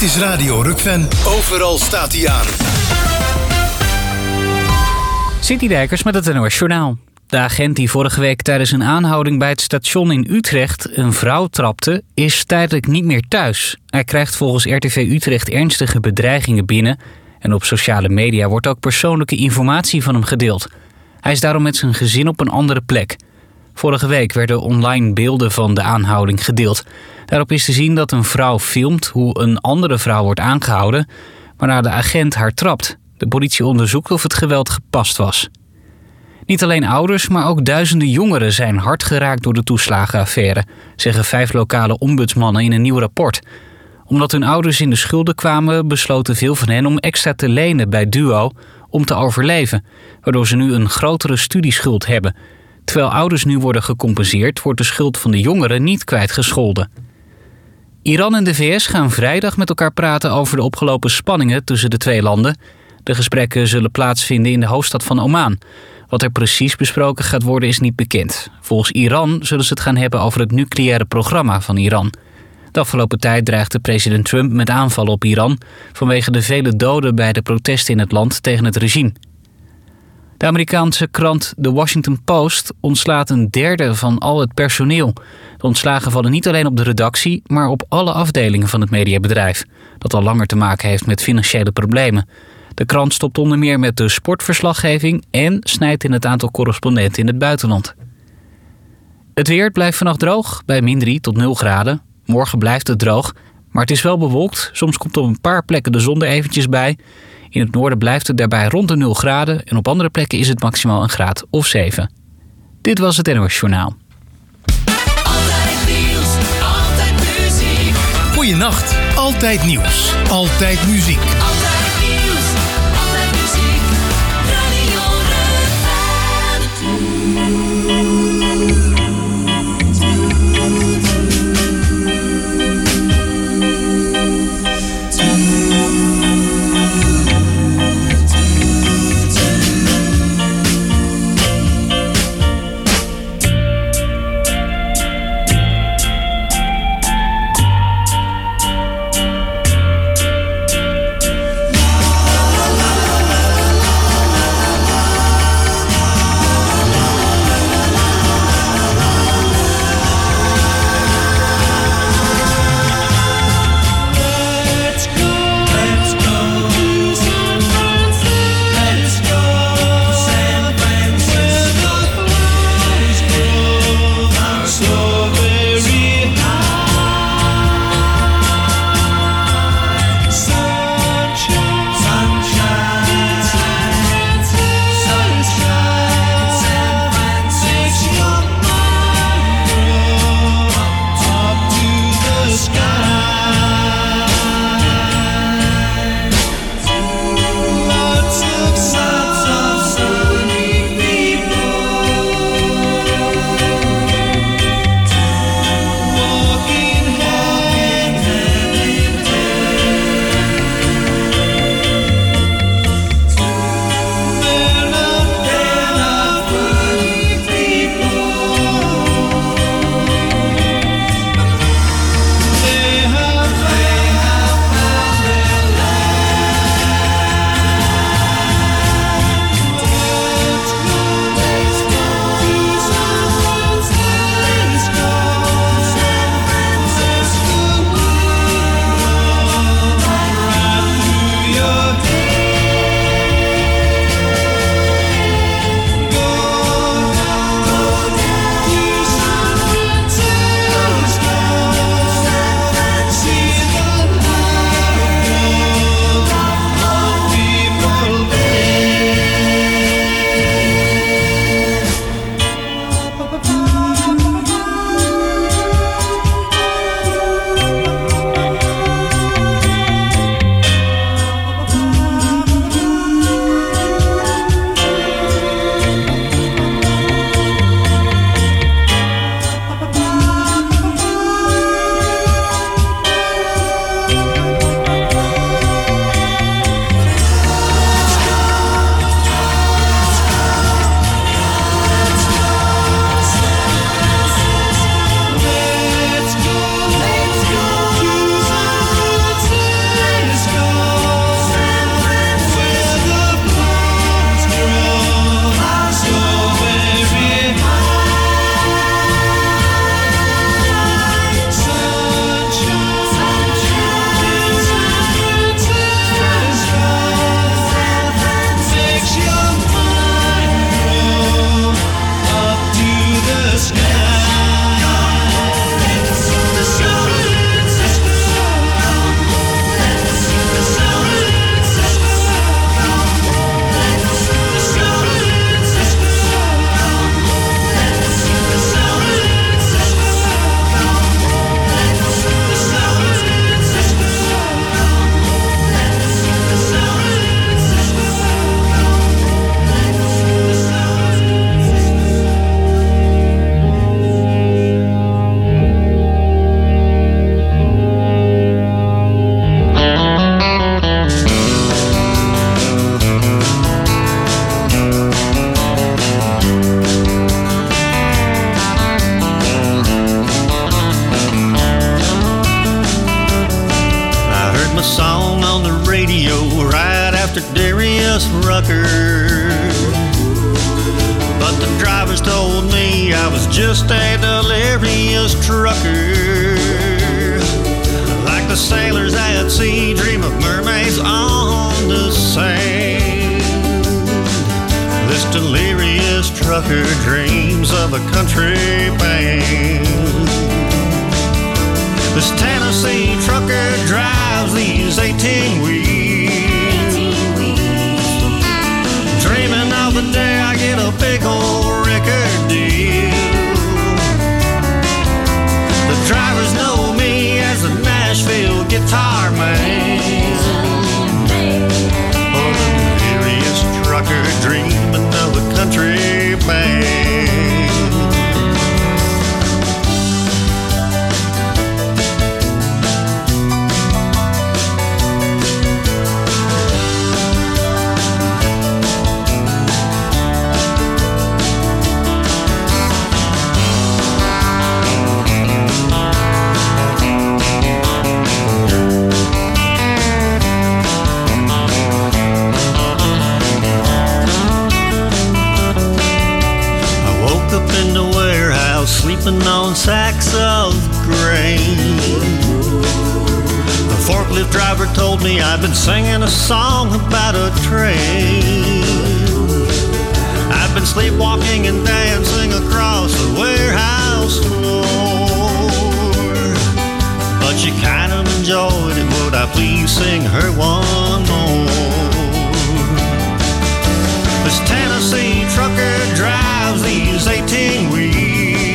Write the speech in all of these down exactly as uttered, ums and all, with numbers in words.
is Radio Rukven. Overal staat hij aan. Citydijkers met het N O S Journaal. De agent die vorige week tijdens een aanhouding bij het station in Utrecht een vrouw trapte, is tijdelijk niet meer thuis. Hij krijgt volgens R T V Utrecht ernstige bedreigingen binnen en op sociale media wordt ook persoonlijke informatie van hem gedeeld. Hij is daarom met zijn gezin op een andere plek. Vorige week werden online beelden van de aanhouding gedeeld. Daarop is te zien dat een vrouw filmt hoe een andere vrouw wordt aangehouden, waarna de agent haar trapt. De politie onderzoekt of het geweld gepast was. Niet alleen ouders, maar ook duizenden jongeren zijn hard geraakt door de toeslagenaffaire, zeggen vijf lokale ombudsmannen in een nieuw rapport. Omdat hun ouders in de schulden kwamen, besloten veel van hen om extra te lenen bij Duo om te overleven, waardoor ze nu een grotere studieschuld hebben. Terwijl ouders nu worden gecompenseerd, wordt de schuld van de jongeren niet kwijtgescholden. Iran en de V S gaan vrijdag met elkaar praten over de opgelopen spanningen tussen de twee landen. De gesprekken zullen plaatsvinden in de hoofdstad van Oman. Wat er precies besproken gaat worden is niet bekend. Volgens Iran zullen ze het gaan hebben over het nucleaire programma van Iran. De afgelopen tijd dreigde president Trump met aanvallen op Iran vanwege de vele doden bij de protesten in het land tegen het regime. De Amerikaanse krant The Washington Post ontslaat een derde van al het personeel. De ontslagen vallen niet alleen op de redactie, maar op alle afdelingen van het mediabedrijf, dat al langer te maken heeft met financiële problemen. De krant stopt onder meer met de sportverslaggeving en snijdt in het aantal correspondenten in het buitenland. Het weer blijft vannacht droog, bij min drie tot nul graden. Morgen blijft het droog, maar het is wel bewolkt. Soms komt op een paar plekken de zon er eventjes bij. In het noorden blijft het daarbij rond de nul graden en op andere plekken is het maximaal een graad of zeven. Dit was het N O S Journaal. Altijd nieuws, altijd muziek. Goeienacht, altijd nieuws, altijd muziek. Altijd nieuws, altijd muziek. Radio trucker. But the drivers told me I was just a delirious trucker. Like the sailors at sea dream of mermaids on the sand. This delirious trucker dreams of a country band. This Tennessee trucker drives these eighteen wheels, dreaming of the day I get a big old record deal. The drivers know me as a Nashville guitar man, or the delirious trucker dreaming of a country band. Sleeping on sacks of grain. The forklift driver told me I'd been singing a song about a train. I've been sleepwalking and dancing across the warehouse floor. But she kind of enjoyed it. Would I please sing her one more? This Tennessee trucker drives these eighteen wheels,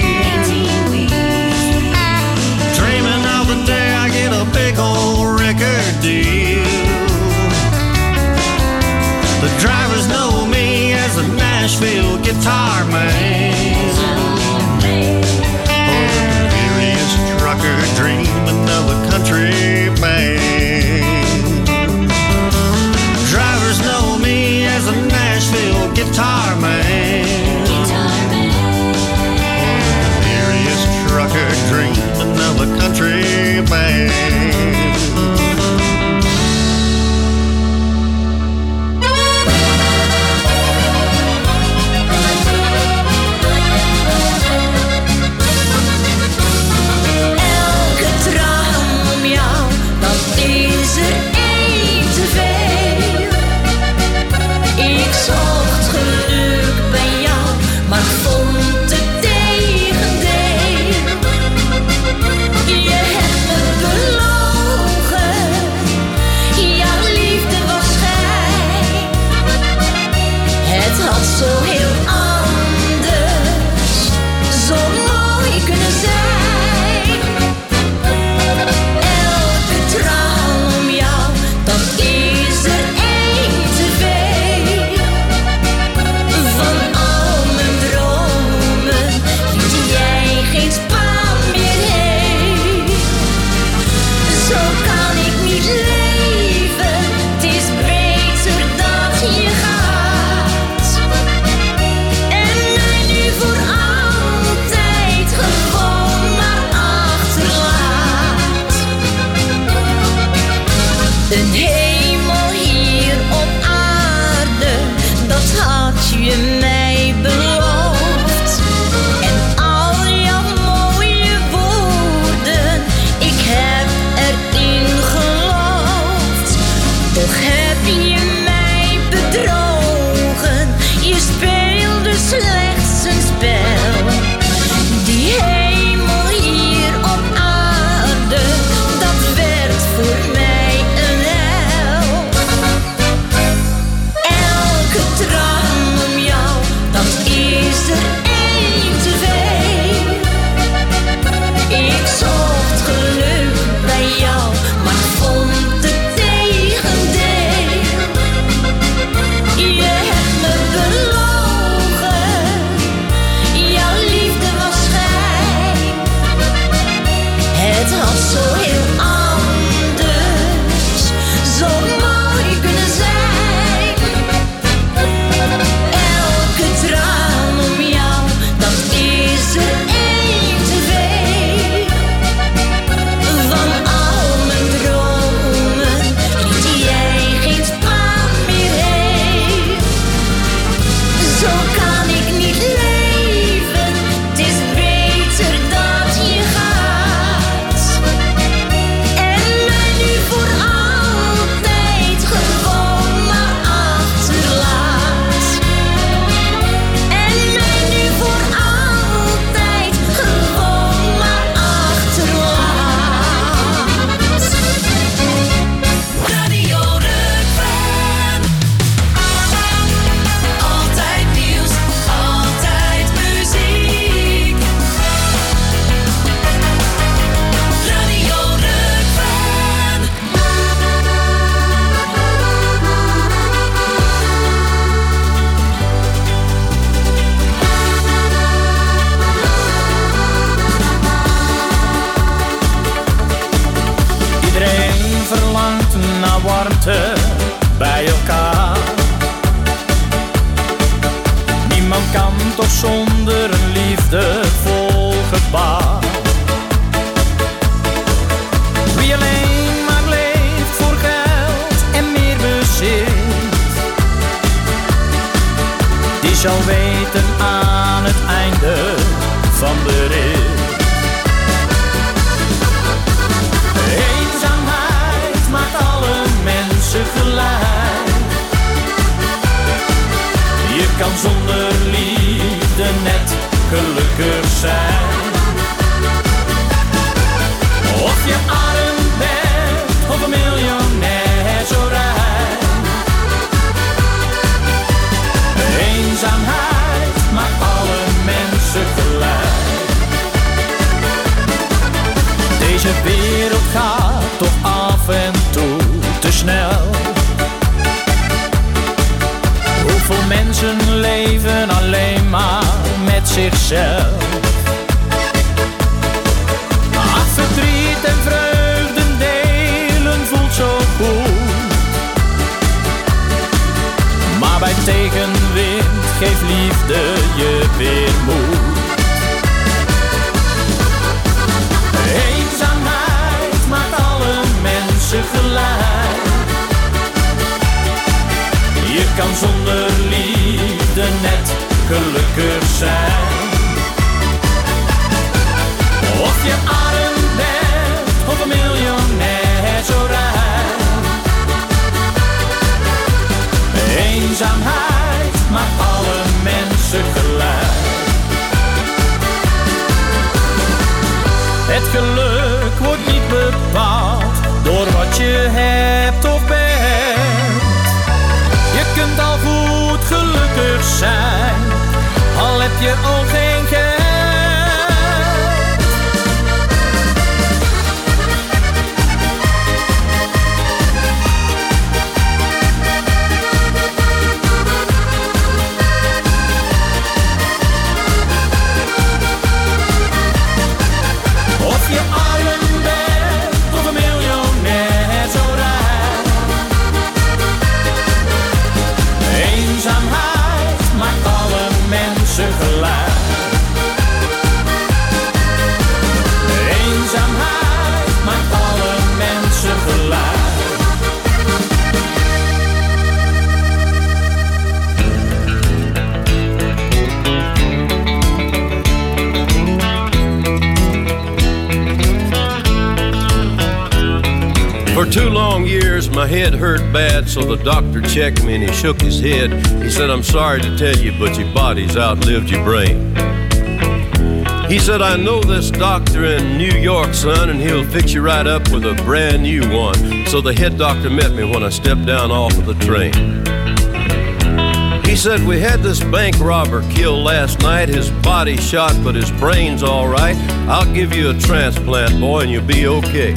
a big old record deal. The drivers know me as a Nashville guitar man, or the delirious trucker dreaming of a country band. Drivers know me as a Nashville guitar man, or the delirious trucker dreaming of a country band. Voor mij een gaat toch af en toe te snel. Hoeveel mensen leven alleen maar met zichzelf. Ach, verdriet en vreugden delen voelt zo goed. Maar bij tegenwind geeft liefde je weer moed. Eenzaamheid maakt alle mensen gelijk. Je kan zonder liefde net gelukkig zijn. Of je arm bent of een miljonair zo rijk. Eenzaamheid maakt alle mensen gelijk. Het geluk wordt niet bepaald door wat je hebt of bent. Je kunt al goed gelukkig zijn, al heb je ook geen geld. Of je arm bent of een miljonair zo rijk. Eenzaamheid maakt alle mensen gelijk. Eenzaamheid maakt alle mensen gelijk. For two long years, my head hurt bad, so the doctor checked me and he shook his head. He said, I'm sorry to tell you, but your body's outlived your brain. He said, I know this doctor in New York, son, and he'll fix you right up with a brand new one. So the head doctor met me when I stepped down off of the train. He said, we had this bank robber killed last night. His body shot, but his brain's all right. I'll give you a transplant, boy, and you'll be okay.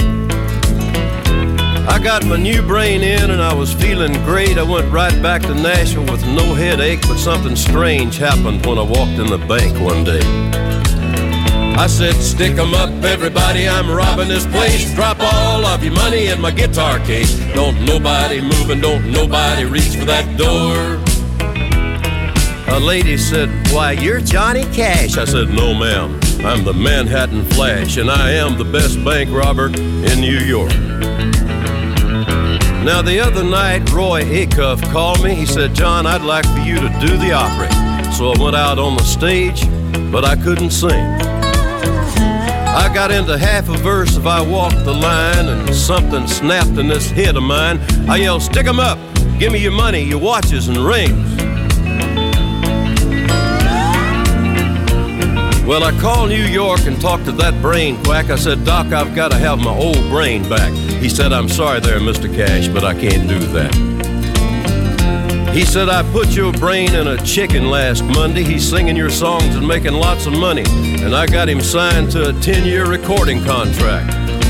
I got my new brain in and I was feeling great. I went right back to Nashville with no headache, but something strange happened when I walked in the bank one day. I said, stick 'em up, everybody, I'm robbing this place. Drop all of your money in my guitar case. Don't nobody move and don't nobody reach for that door. A lady said, why, you're Johnny Cash. I said, no, ma'am, I'm the Manhattan Flash, and I am the best bank robber in New York. Now, the other night, Roy Acuff called me. He said, John, I'd like for you to do the opera. So I went out on the stage, but I couldn't sing. I got into half a verse of I Walked the Line, and something snapped in this head of mine. I yelled, stick 'em up, give me your money, your watches and rings. Well, I called New York and talked to that brain quack. I said, Doc, I've got to have my old brain back. He said, I'm sorry there, Mister Cash, but I can't do that. He said, I put your brain in a chicken last Monday. He's singing your songs and making lots of money. And I got him signed to a ten-year recording contract.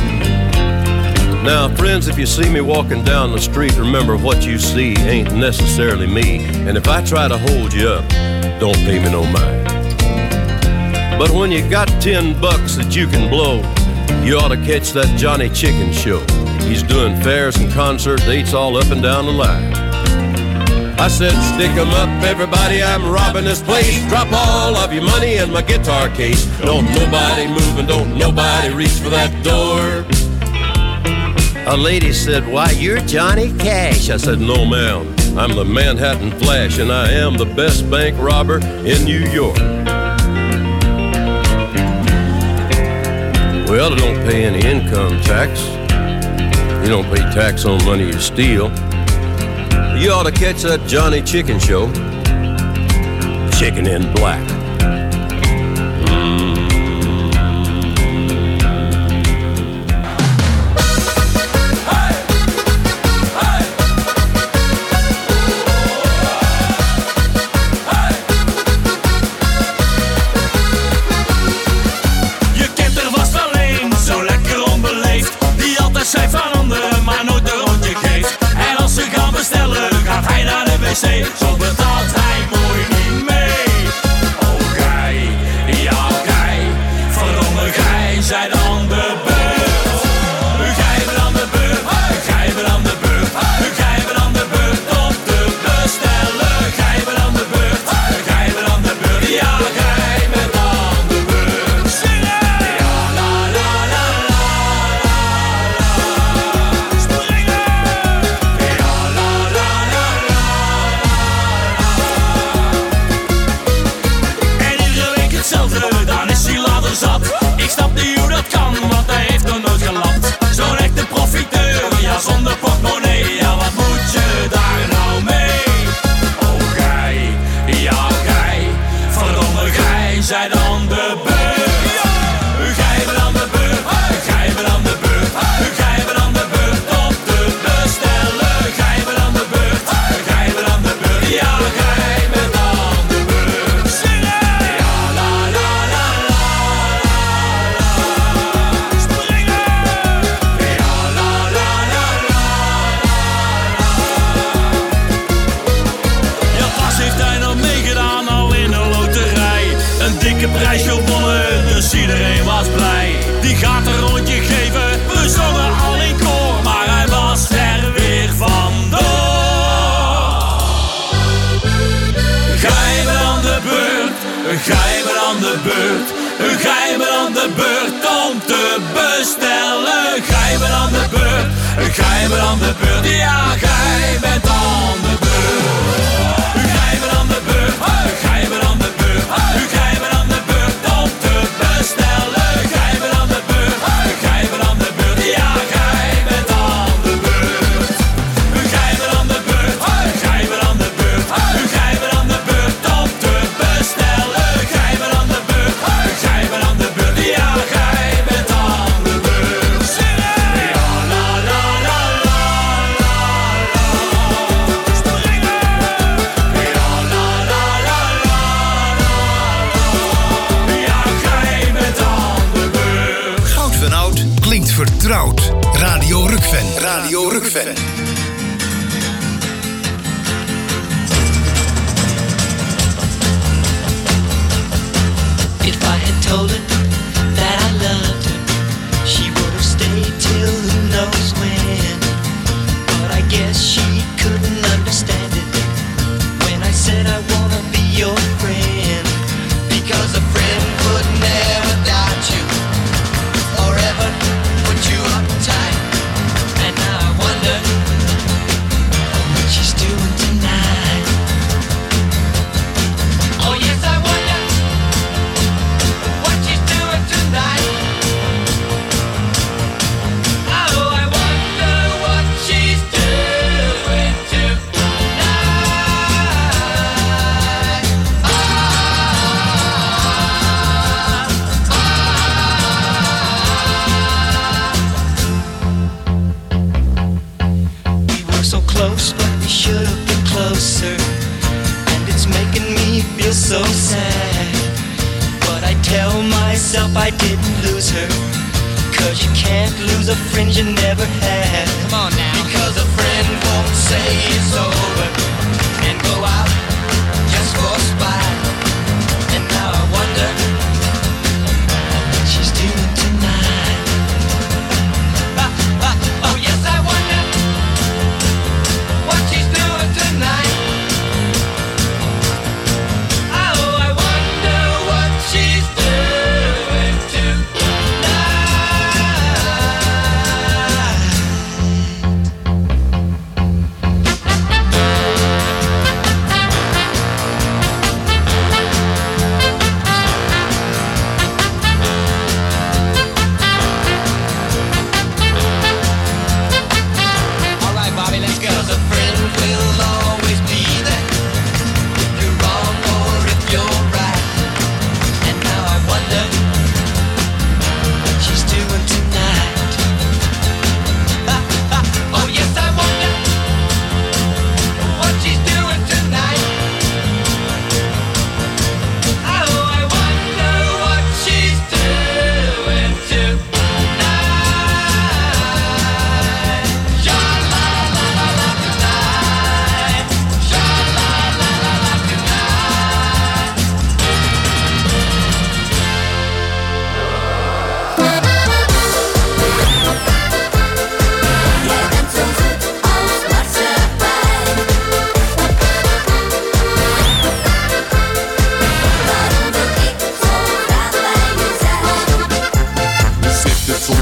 Now, friends, if you see me walking down the street, remember what you see ain't necessarily me. And if I try to hold you up, don't pay me no mind. But when you got ten bucks that you can blow, you ought to catch that Johnny Chicken show. He's doing fairs and concert dates all up and down the line. I said, stick 'em up, everybody, I'm robbing this place. Drop all of your money in my guitar case. Don't nobody move and don't nobody reach for that door. A lady said, why, you're Johnny Cash. I said, no, ma'am, I'm the Manhattan Flash, and I am the best bank robber in New York. Well, I don't pay any income tax. You don't pay tax on money you steal. You ought to catch that Johnny Chicken show. Chicken in Black. Je kent er vast wel een, zo lekker onbeleefd, die zee, zo betaalt hij mooi niet mee. Oh gij, ja gij, verdomme gij, zij dan de beurt. Gij bent aan de beurt, gij bent aan de beurt, gij bent aan de beurt om te bestellen. Gij bent aan de beurt, gij bent aan de beurt, ja gij bent aan de beurt. Zingen! Ja la la la la la la. Springen! Ja la la la la la. En iedere week hetzelfde, dan is hij later zat. Ik snap niet hoe dat kan, want hij heeft nog nooit gelapt. Zo'n echte profiteur, ja zonder portemonnee. Ja wat moet je daar nou mee? Oh gij, ja gij, verdomme gij, zij dan de beurt. Gij bent aan de beurt, gij bent aan de beurt, gij bent aan de beurt om te bestellen. Gij bent aan de beurt, gij bent aan de beurt, ja gij bent aan de beurt. Zingen! Ja la la la la la la. Springen! Ja la la la la la. Ja pas heeft hij nog meegedaan al in een loterij. Een dikke prijs gewonnen, dus iedereen was blij. Die gaat een rondje geven, we zongen al in koor, maar hij was er weer vandoor. Gij bent aan de beurt, gij bent aan de beurt, gij bent aan de beurt om te bestellen. Gij bent aan de beurt, gij bent aan de beurt, ja gij bent aan de beurt. Gij bent aan de beurt, gij bent aan de beurt, gij bent aan de beurt om te bestellen. Gij bent aan de beurt, gij bent aan de beurt, ja gij bent aan de beurt. Gij bent aan de beurt, gij bent aan de beurt, gij bent aan de beurt om te bestellen. Gij bent aan de beurt, gij bent aan de beurt, ja gij bent aan de beurt. Zingen! Ja la la la la la la. Springen! Ja la la la la la la. Ja gij bent aan de beurt. Goud van oud klinkt vertrouwd. Radio Rukven. Radio Rukven. If I had told her that I loved her, she would have stayed till who knows when. But I guess she couldn't understand it when I said I wanna be your friend. Because a friend would never doubt you or ever put you uptight. And now I wonder what she's doing tonight. Oh yes, I wonder what she's doing tonight. Oh, I wonder what she's doing tonight. Ah, ah. We were so close, but we should have been closer. And it's making me feel so sad. But I tell myself I didn't lose her. Cause you can't lose a friend you never had. Come on now. Because a friend won't say it's over and go out just for spite. And now I wonder what she's doing tonight. Ah, ah, oh yes, I wonder what she's doing tonight. Oh, I wonder what she's doing tonight.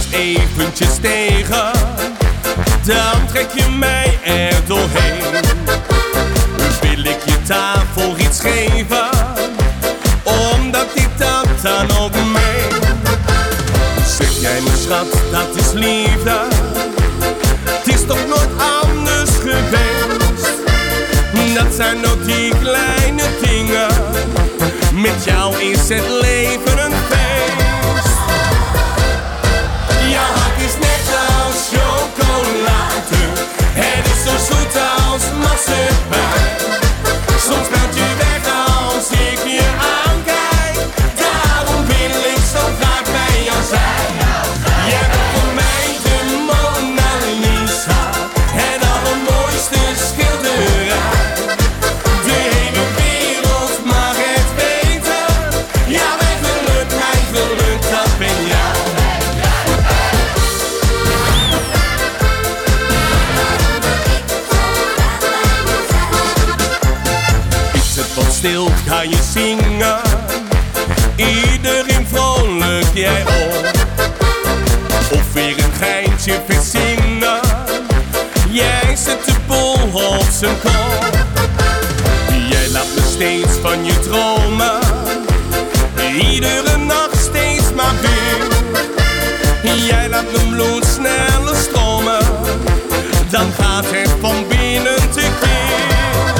eventjes tegen, dan trek je mij er doorheen. Wil ik je daarvoor iets geven, omdat ik dat dan ook meen. Zeg jij me schat, dat is liefde, het is toch nooit anders geweest. Dat zijn ook die kleine dingen, met jou is het leven een feest. Jouw hart is net als chocolade, het is zo zoet als marsepein. Soms melt je weg als ik je aankijk, daarom wil ik zo graag bij jou zijn. Jij bent voor mij de Mona Lisa, het allermooiste schilderij. De hele wereld mag het weten, ja mijn geluk, mijn geluk, dat ben jij. Is het wat stil, ga je zingen, iedereen vrolijk jij op. Of weer een geintje verzinnen, jij zet de bol op zijn kop. Jij laat me steeds van je dromen, iedere nacht steeds maar weer. Jij laat mijn bloed sneller stromen, dan gaat het van binnen te keer.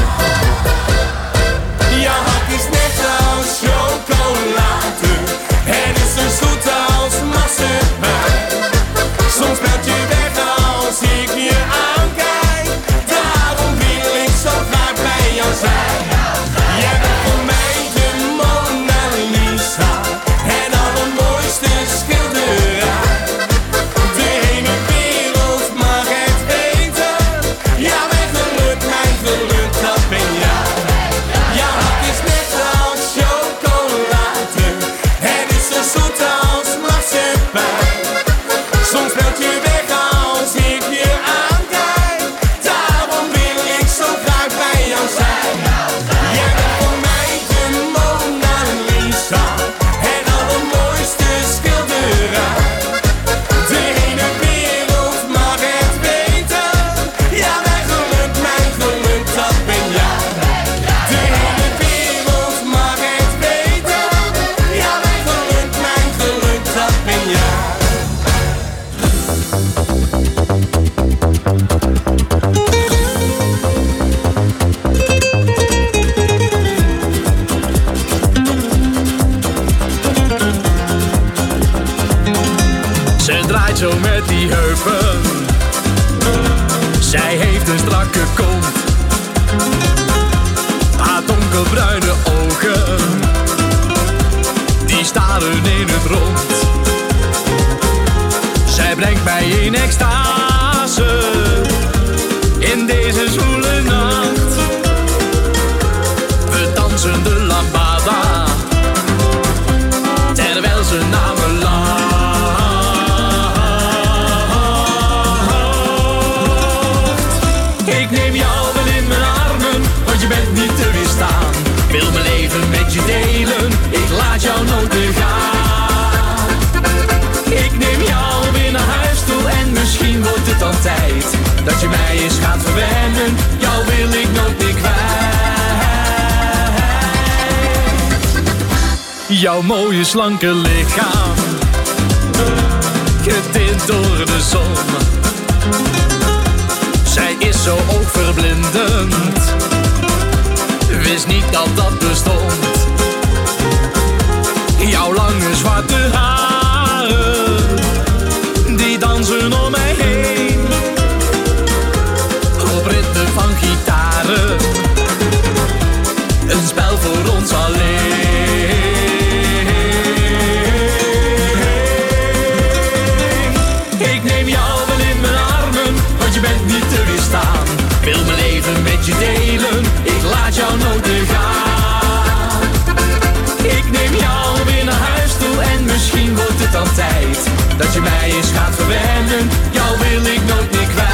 Jouw hart is net als chocolade, het is zo zoet als marsepein. Soms melt je weg als ik je aankijk, daarom wil ik zo graag bij jou zijn. Jij bent voor mij de Mona Lisa, het allermooiste schilderij. De hele wereld mag het weten, ja mijn geluk, mijn geluk, dat ben jij. Jouw hart is net als chocolade, het is zo zoet als marsepein. Soms melt je weg als ik je aankijk, daarom wil ik zo graag bij jou zijn. Jij bent voor mij de Mona Lisa, het allermooiste schilderij. De hele wereld mag het weten, ja mijn geluk, mijn geluk, dat ben jij. De hele wereld mag het weten, ja mijn geluk, mijn geluk, dat ben jij. Ze draait zo met die heupen, zij heeft een strakke kont, haar donkerbruine ogen, die staren in het rond. Zij brengt mij in extase, in deze zwoele nacht. We dansen de lambada, terwijl ze naar me lacht. Ik neem jou wel in mijn armen, want je bent niet te weerstaan. Wil mijn leven met je delen, ik laat jou nooit meer gaan. Ik neem jou weer naar huis toe en misschien wordt het dan tijd dat je mij eens gaat verwennen. Jou wil ik nooit meer kwijt. Jouw mooie slanke lichaam, getint door de zon. Zij is zo oogverblindend, wist niet dat dat bestond. Jouw lange zwarte haren, die dansen om mij heen. Op ritme van gitaren, een spel voor ons alleen. Ik neem jou wel in mijn armen, want je bent niet te weerstaan. Wil mijn leven met je delen, ik laat jou nooit meer gaan. Ik neem jou weer naar huis toe en misschien wordt het dan tijd dat je mij eens gaat verwennen. Jou wil ik nooit meer kwijt.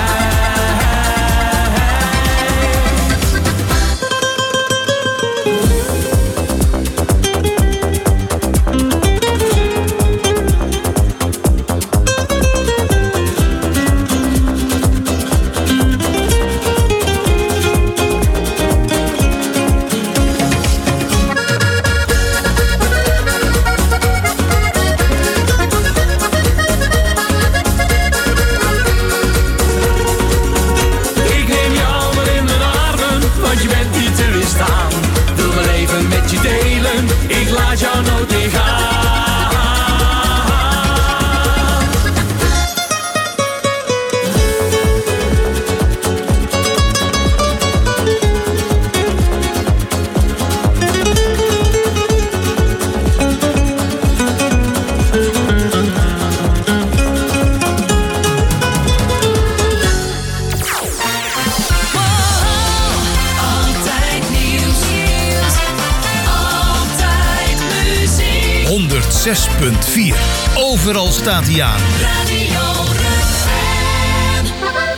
zes punt vier. Overal staat hij aan. Radio Rukven.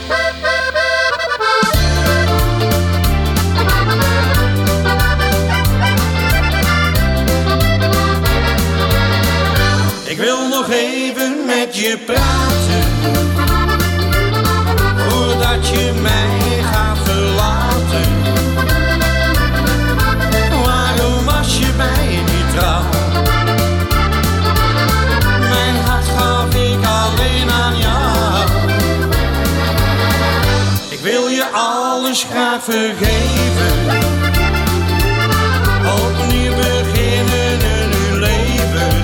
Ik wil nog even met je praten, voordat je mij gaat verlaten. Waarom was je mij niet trouw? Mijn hart gaf ik alleen aan jou. Ik wil je alles graag vergeven, opnieuw beginnen een nieuw leven.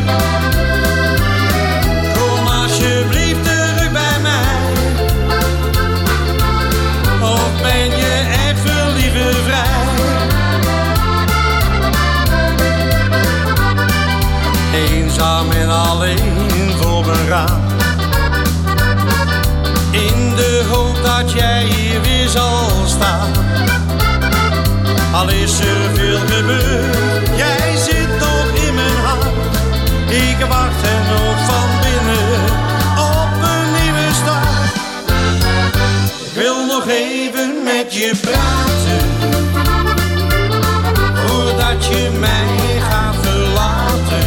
Kom alsjeblieft terug bij mij, of ben je echt veel liever vrij? Eenzaam en alleen voor mijn raam, in de hoop dat jij hier weer zal staan. Al is er veel gebeurd, jij zit nog in mijn hart. Ik wacht er nog van binnen op een nieuwe start. Ik wil nog even met je praten, voordat je mij gaat verlaten.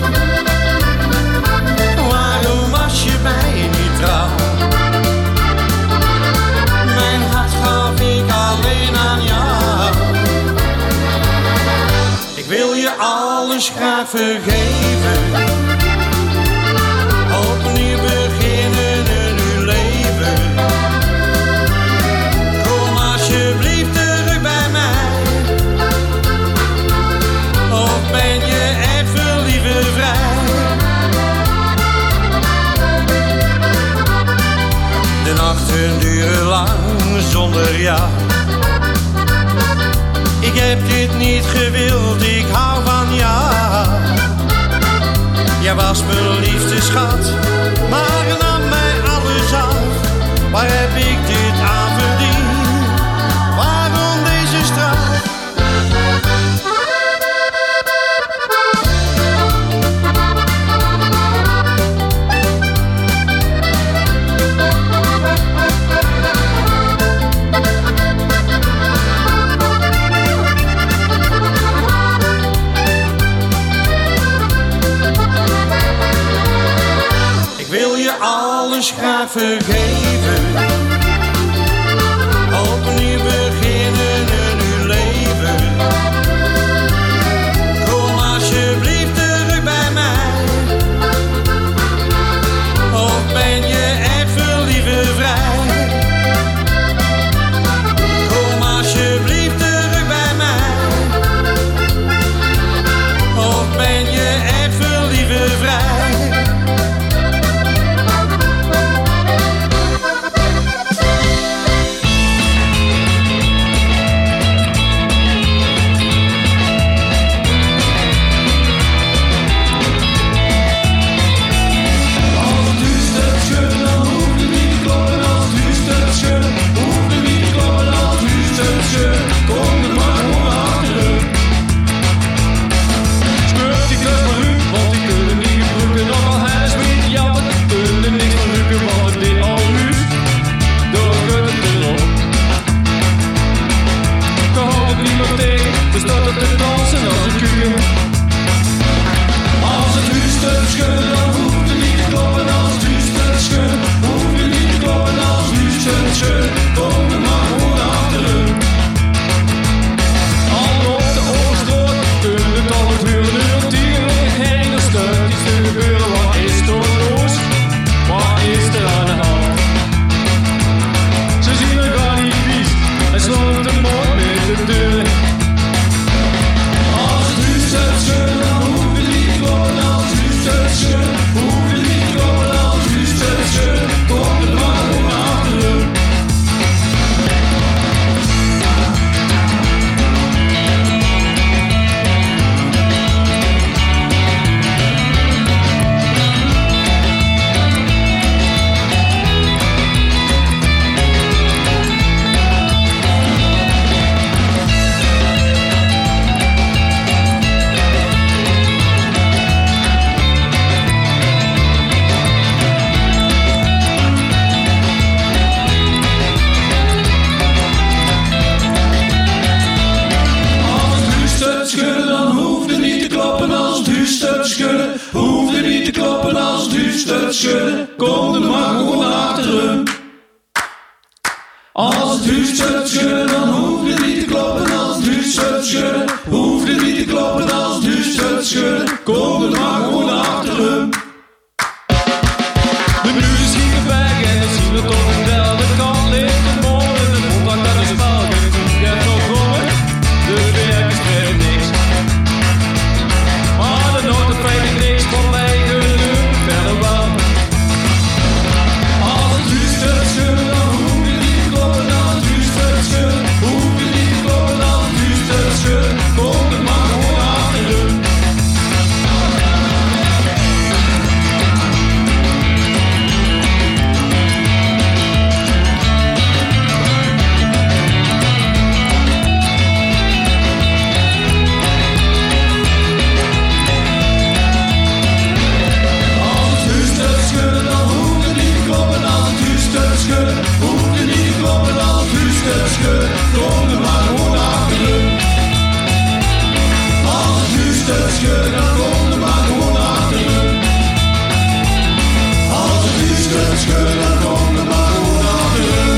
Waarom was je mij niet trouw? Mijn hart gaf ik alleen aan jou. Ik wil je alles graag vergeven, opnieuw beginnen een nieuw leven. Kom alsjeblieft terug bij mij, of ben je echt veel liever vrij? De nachten duren lang zonder jou. Ik heb dit niet gewild, ik hou van jou. Jij was mijn liefste schat, maar nam mij alles af. Waar heb ik dit aan verdiend? Waarom deze straf? Alles graag vergeven, opnieuw beginnen een nieuw leven. Kom alsjeblieft terug bij mij, of ben je echt veel liever vrij? Kom alsjeblieft terug bij mij, of ben je echt veel liever vrij? kom er maar gewoon achter hem. Als het huis schudt schudden, dan hoeft het niet te kloppen. Als het huis schudt schudden, hoeft het niet te kloppen. Als het huis schudt schudden, kom er maar gewoon achter hem. De muren schieten weg en dan zien we toch een wel. De kant ligt de bol en de contact aan de spel. Kijk, ik heb nog komen, de werkers krijgen niks. Maar de noodopvreet niks van mij, de deur verder wel. Als het huis schudt schudden, dan hoeft het niet te kloppen. Als het huis schudt schudden, hoeft het niet te kloppen. Als het huis schudt schudden, komt het maar gewoon achter hem. Kom er maar gewoon achter hem. Als het huis schudt schudden, dan kom er maar gewoon achter hem. Als het huis schudt schudden, dan kom er maar gewoon achter hem.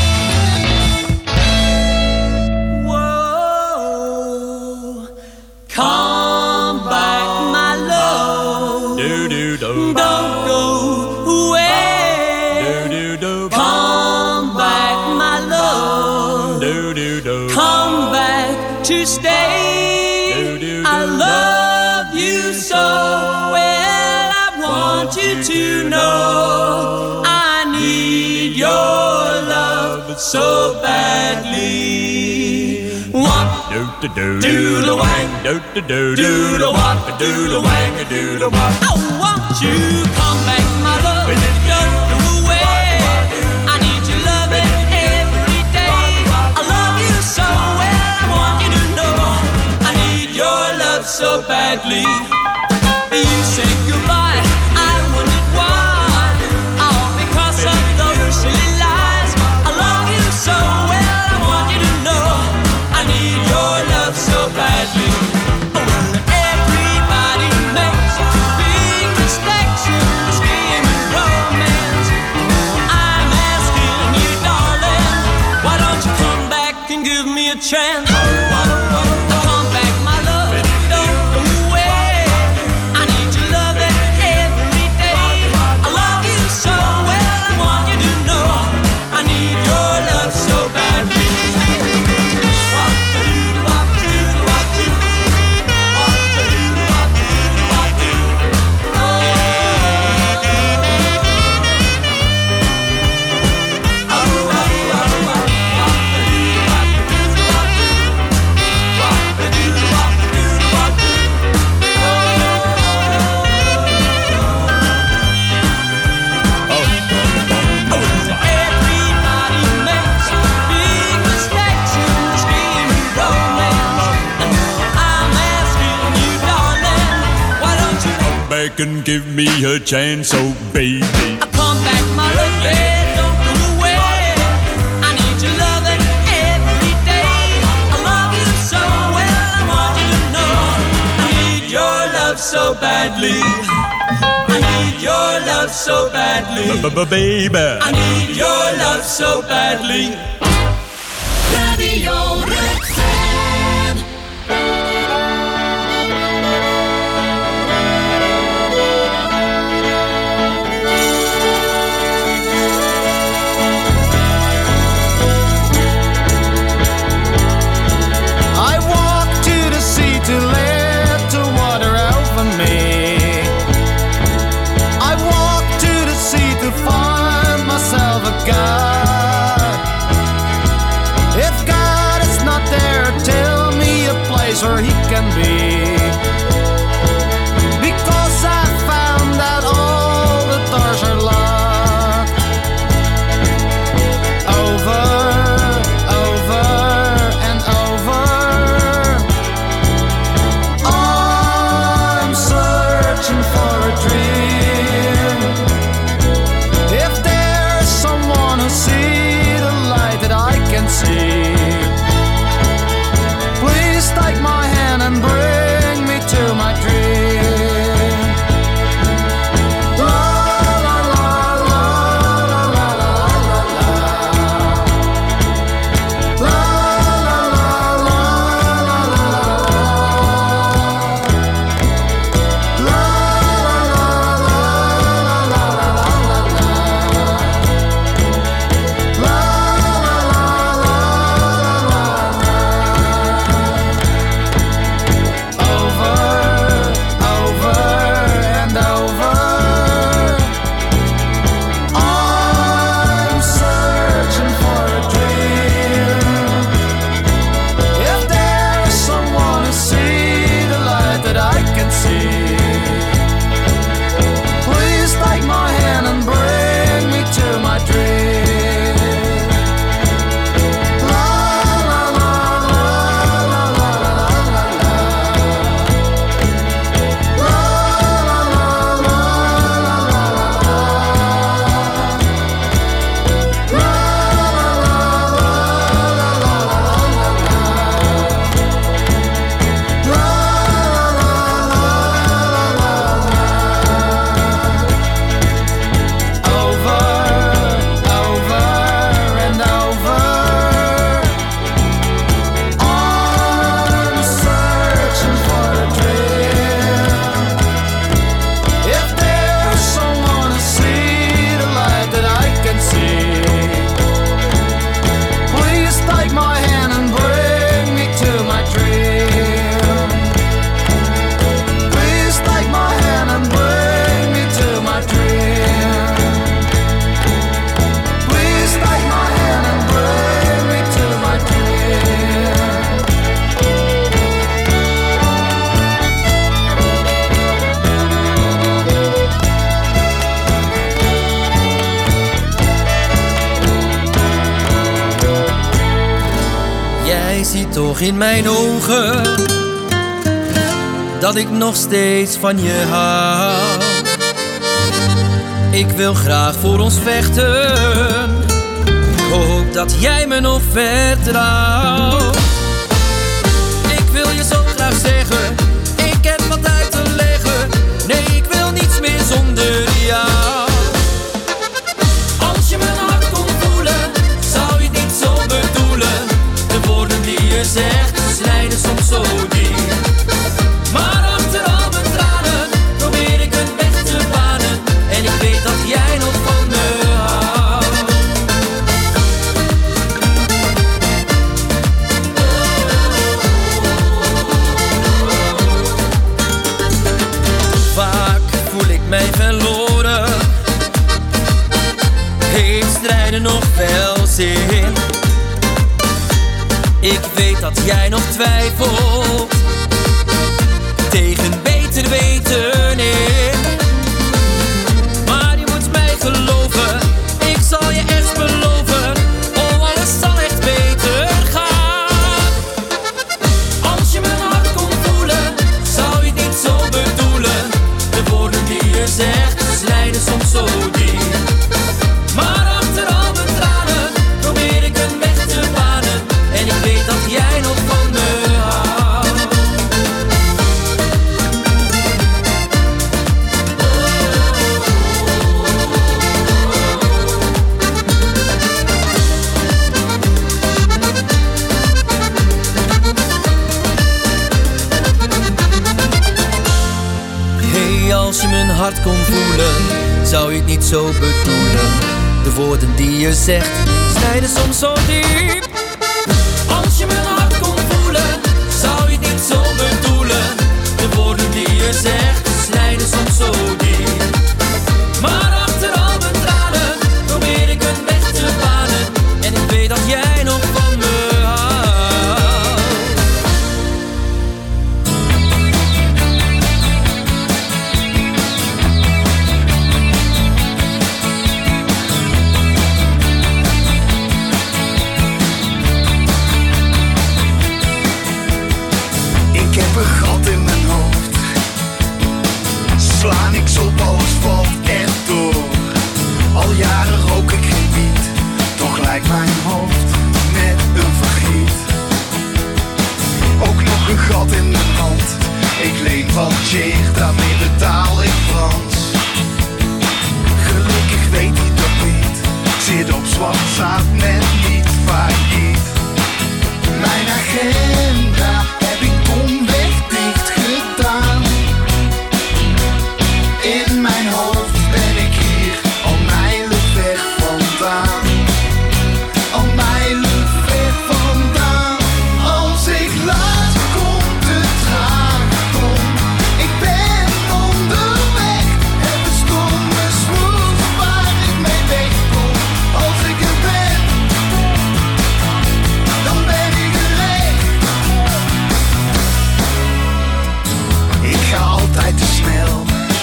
Whoa, come back, my love. Do do do. Don't go away. Do do do. Come back, my love. Do do do. Come back to stay. Do do do. I love you so well. I want you to know I need your love so badly. What? Do do do. Do the wang. Do do do. Do the what? Do the wang. Do the what? I want you come back, my love. Don't go away. I need your loving every day. I love you so well. I want you to know I need your love so badly. You say goodbye. I wondered why. All because of those silly lies. I love you so well. I want you to know I need your love so badly. Everybody makes big mistakes in this game of romance. I'm asking you, darling, why don't you come back and give me a chance? Come back, my love, don't go away. I need your loving every day. I love you so well, I want you to know I need your love so badly. And give me a chance, oh baby. Come back, my love, yeah, don't go away. I need your loving every day. I love you so well, I want you to know I need your love so badly. I need your love so badly. Baby, I need your love so badly. Radio Rukven. To let the water over me. I walk to the sea to find myself a God. If God is not there, tell me a place where He can be. Because I found that all the doors are locked. Over, over and over. For a dream. If there's someone who sees the light that I can see, please take my hand and bring jij ziet toch in mijn ogen dat ik nog steeds van je hou. Ik wil graag voor ons vechten. Ik hoop dat jij me nog vertrouwt. Ik wil je zo graag zeggen, ik heb wat uit te leggen. Nee, ik wil niets meer zonder jou. Als je mijn hart kon voelen, zou je het niet zo bedoelen. De woorden die je zegt, snijden soms zo diep. Maar achter al mijn tranen probeer ik een weg te banen. En ik weet dat jij nog van me houdt. Vaak voel ik mij verloren. Heeft strijden nog wel zin? Ik weet dat jij nog twijfelt. Tegen beter weten in. Maar je moet mij geloven. Ik zal je echt beloven. Oh, alles zal echt beter gaan. Als je mijn hart kon voelen, zou je het niet zo bedoelen. De woorden die je zegt, snijden soms zo diep. Maar achter al mijn tranen probeer ik een weg te banen. En ik weet dat jij nog van me houdt. Hey, als je mijn hart kon voelen, zou je het niet zo bedoelen. De woorden die je zegt, snijden soms zo diep. Als je mijn hart kon voelen, zou je het niet zo bedoelen. De woorden die je zegt, snijden soms zo diep. Maar achter al mijn tranen probeer ik een weg te banen. En ik weet dat jij nog van me houdt. Ik heb een gat in mijn hoofd. Sla niks op, alles valt echt door. Al jaren rook ik geen wiet, toch lijkt mijn hoofd net een vergiet. Ook nog een gat in mijn hand. Ik leen van Tjeer, daarmee betaal ik Frans. Gelukkig weet hij dat niet. Ik zit op zwart zaad, net niet failliet. Mijn agenda heb ik domweg dicht gedaan. In mijn hoofd ben ik hier, al mijlen ver vandaan. Al mijlen ver vandaan. Als ik laat, komt het traag om. Ik ben onderweg, het is stomme smooth waar ik mee wegkom. Als ik er ben, dan ben ik er echt. Ik ga altijd te snel.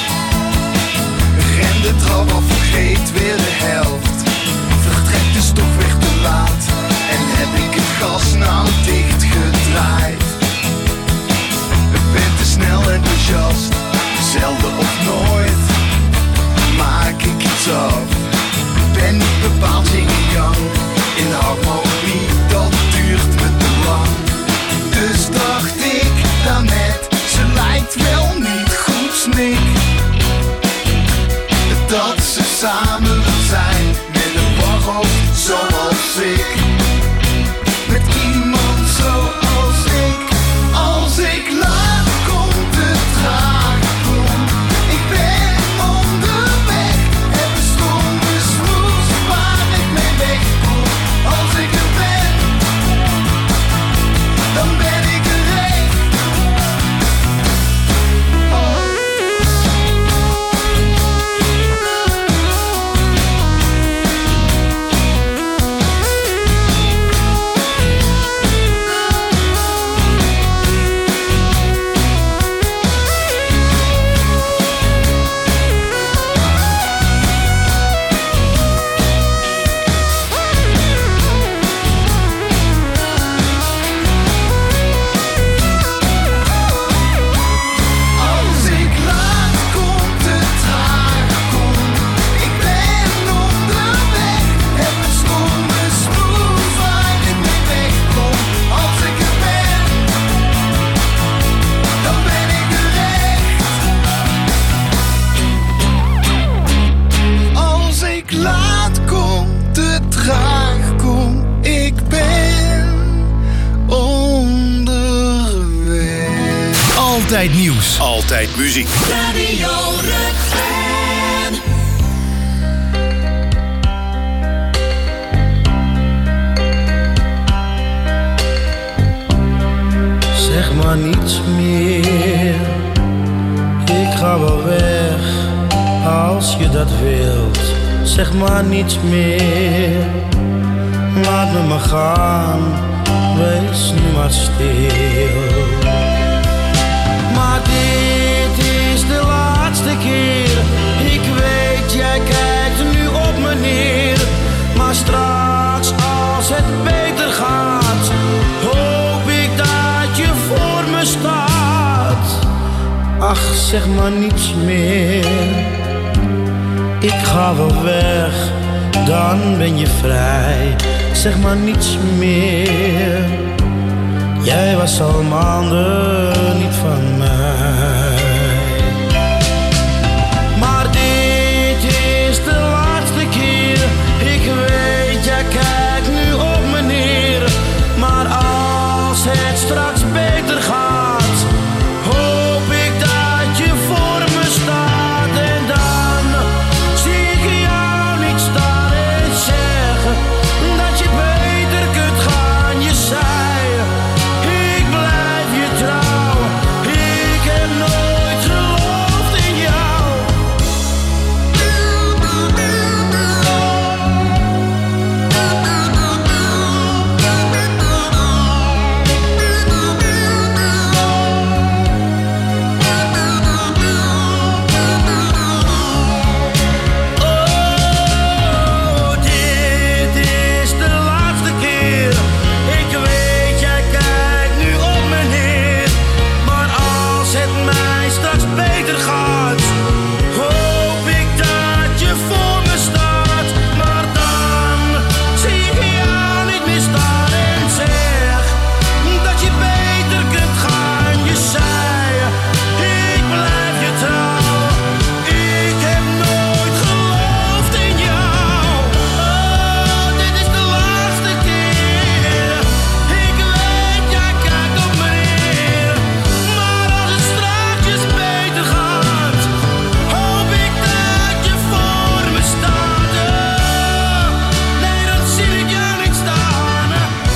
Ren de trap af, vergeet weer de helft. Vertrek is toch weer te laat. En heb ik het gas nou dicht gedraaid. Ik ben te snel enthousiast. Zelden of nooit maak ik iets af. Ben niet bepaald yin-yang. In harmonie, dat duurt me te lang. Dus dacht ik daarnet, ze lijkt wel niet goed snik. Dat ze samen wil zijn met een warhoofd zoals ik. Met iemand zoals ik. Als ik laat, komt het traag om. Ik ben onderweg, het is stomme smoes waar ik mee wegkom. Als ik er het komt te traag, kom, ik ben onderweg. Altijd nieuws, altijd muziek. Radio Rukven. Zeg maar niets meer, ik ga wel weg, als je dat wilt. Zeg maar niets meer, laat me maar gaan, wees nu maar stil. Maar dit is de laatste keer, ik weet jij kijkt nu op me neer. Maar straks als het beter gaat, hoop ik dat je voor me staat. Ach, zeg maar niets meer, ik ga wel weg, dan ben je vrij. Zeg maar niets meer, jij was al maanden niet van mij. Maar dit is de laatste keer, ik weet jij kijkt nu op me neer. Maar als het straks beter gaat, hoop ik dat je voor me staat. En dan zie ik jou niet staan en zeggen dat je beter kunt gaan. Je zei, ik blijf je trouw, ik heb nooit geloofd in jou. Oh, dit is de laatste keer, ik weet jij kijkt nu op me neer. Maar als het mij straks beter gaat, hoop ik dat je voor me staat. Maar dan zie ik jou niet meer staan en zeg dat je beter kunt gaan. Je zei, ik blijf je trouw, ik heb nooit geloofd in jou. Oh, dit is de laatste keer, ik weet jij kijkt op me neer. Maar als het straks beter gaat, hoop ik dat je voor me staat. Oh, nee, dan zie ik jou niet staan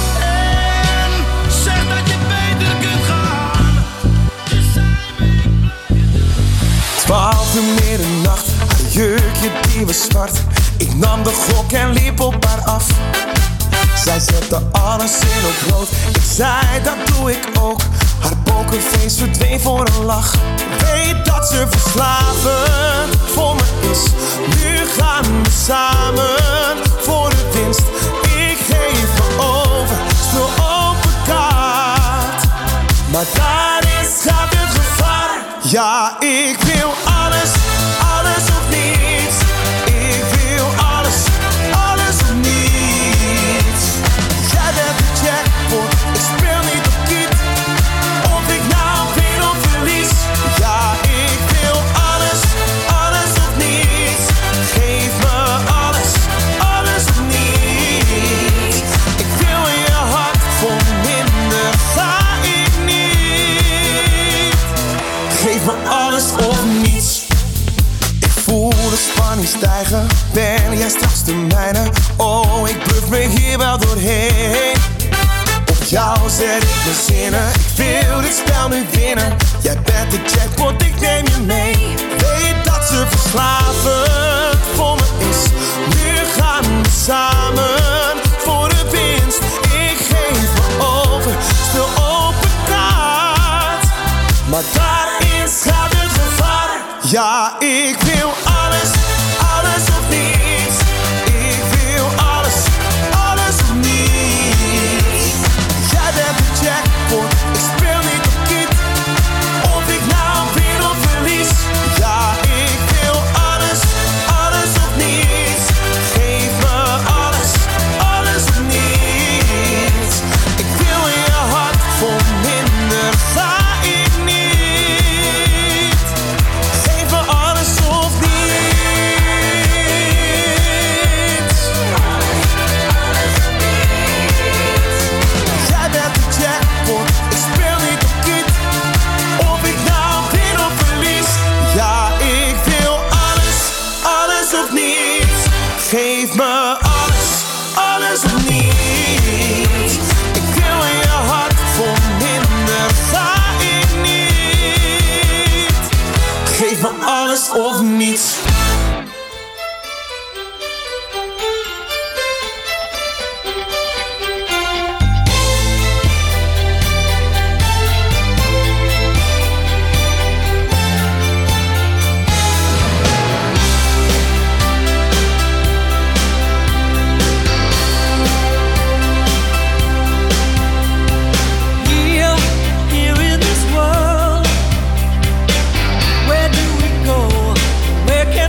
en zeg dat je beter kunt gaan. Je zei me, ik blijf je trouw. Twaalf uur middernacht, haar jurkje die was zwart. Ik nam de gok en liep op haar af. Zij zette alles in op rood. Ik zei dat doe ik ook. Haar pokerface verdween voor een lach. Weet dat ze verslavend voor me is. Nu gaan we samen voor de winst. Ik geef me over, speel open kaart. Maar daar is gaat het gevaar. Ja, ik wil alles, alles of niets. Ik wil alles, alles of niets. Jij bent de jackpot, ik speel niet op kiet. Of ik nou win of verlies. Ja, ik wil alles, alles of niets. Geef me alles, alles of niets. Ik wil je hart, voor minder ga ik niet. Geef me alles of niets. Ik voel de spanning stijgen. Ben jij straks de mijne? Oh, ik bluff me hier wel doorheen. Op jou zet ik mijn zinnen. Ik wil dit spel nu winnen. Jij bent de jackpot, ik neem je mee. Weet dat ze verslavend voor me is. Nu gaan we samen voor de winst. Ik geef me over, speel open kaart. Maar daarin gaat het gevaar. Ja, ik wil alles, alles of niets. Ik wil alles, alles of niets. Jij bent de jackpot, ik speel niet op kiet. Of ik nou win of verlies. Ja, ik wil alles, alles of niets. Geef me alles, alles of niets. Ik wil je hart, voor minder ga ik niet. Geef me alles alles, alles of niets. Ik wil je hart voor minder, ga ik niet. Geef me alles of niets. Where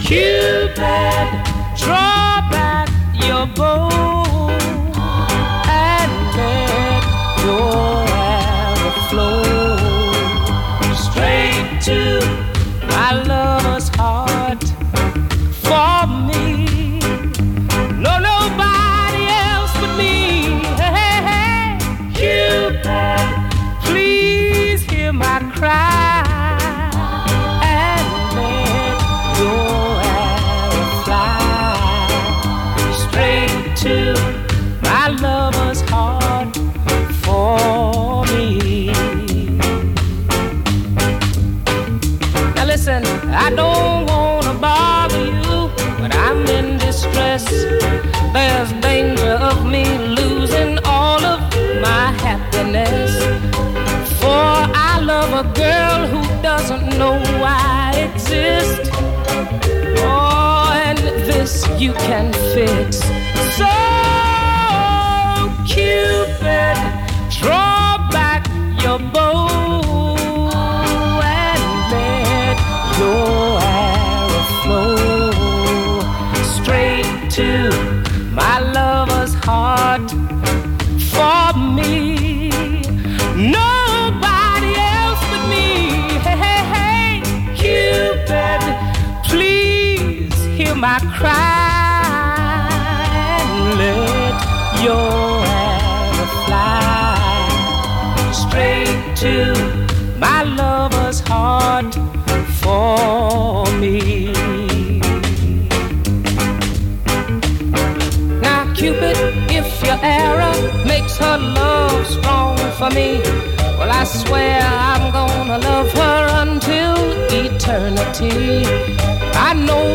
Cupid, draw back your bow and let your arrow flow straight to my lover's heart. For me, no, nobody else but me. Hey, hey, hey. Cupid, please hear my cry and let your arrow fly straight to my lover's heart for me. Now listen, I don't wanna bother you, but I'm in distress. There's danger of me losing all of my happiness. For I love a girl who doesn't know I exist. Oh, and this you can fix. So, Cupid, draw back your bow and let your arrow flow straight to my lover's heart. For me, nobody else but me. Hey, hey, hey, Cupid, please hear my cry and let your arrow fly straight to my lover's heart for me. Now, Cupid, if your arrow makes her love strong for me, well, I swear I'm gonna love her until eternity. I know